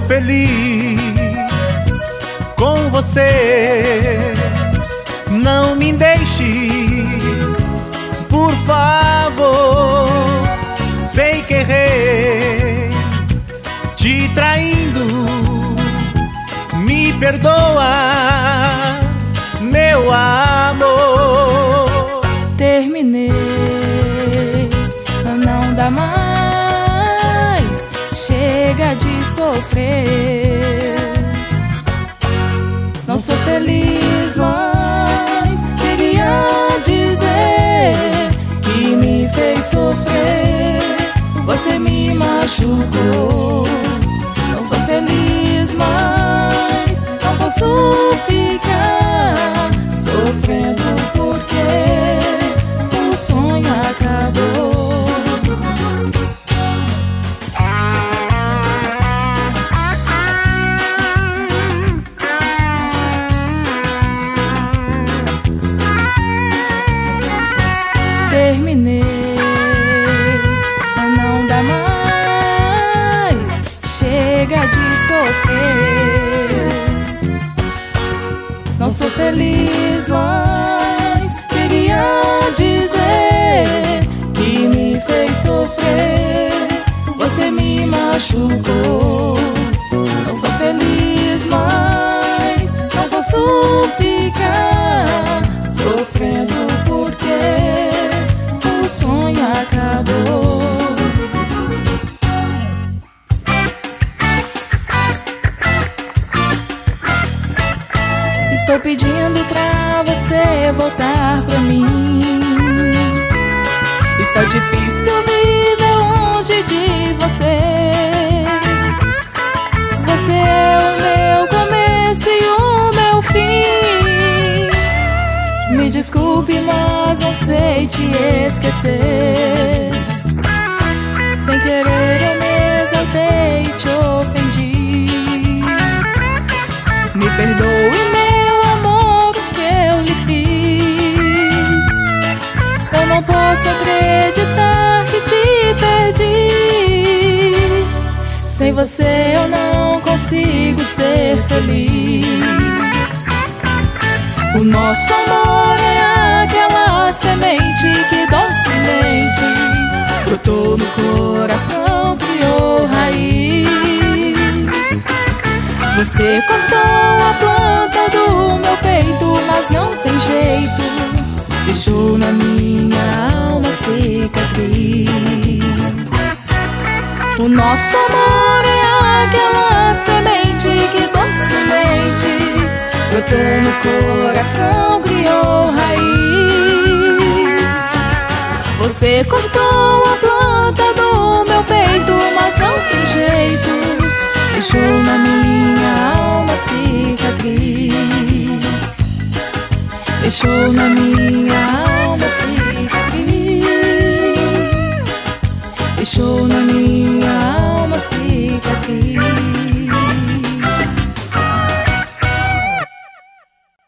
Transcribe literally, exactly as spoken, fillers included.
feliz com você. Não me deixe, por favor. Sei que errei, te traindo. Me perdoa, meu amor. Terminei, não dá mais. Chega de sofrer. Não sou feliz, mas queria dizer que me fez sofrer. Você me machucou. Não sou feliz, mas não posso ficar sofrendo porque o sonho acabou. Terminei, não dá mais. Chega de sofrer. Não sou feliz, mas queria dizer que me fez sofrer. Você me machucou. Não sou feliz, mas não posso ficar sofrendo porque o sonho acabou. Estou pedindo pra você voltar pra mim. Está difícil viver longe de você. Você é o meu começo e o meu fim. Me desculpe, mas não sei te esquecer. Sem querer eu me exaltei e te ofendi. Me perdoe, meu amor, o que eu lhe fiz. Eu não posso acreditar que te perdi. Sem você eu não consigo ser feliz. O nosso amor é aquela semente que docemente brotou no coração, criou raiz. Você cortou a planta do meu peito, mas não tem jeito, deixou na minha alma cicatriz. O nosso amor é aquela semente que docemente brotou no coração, criou raiz. Você cortou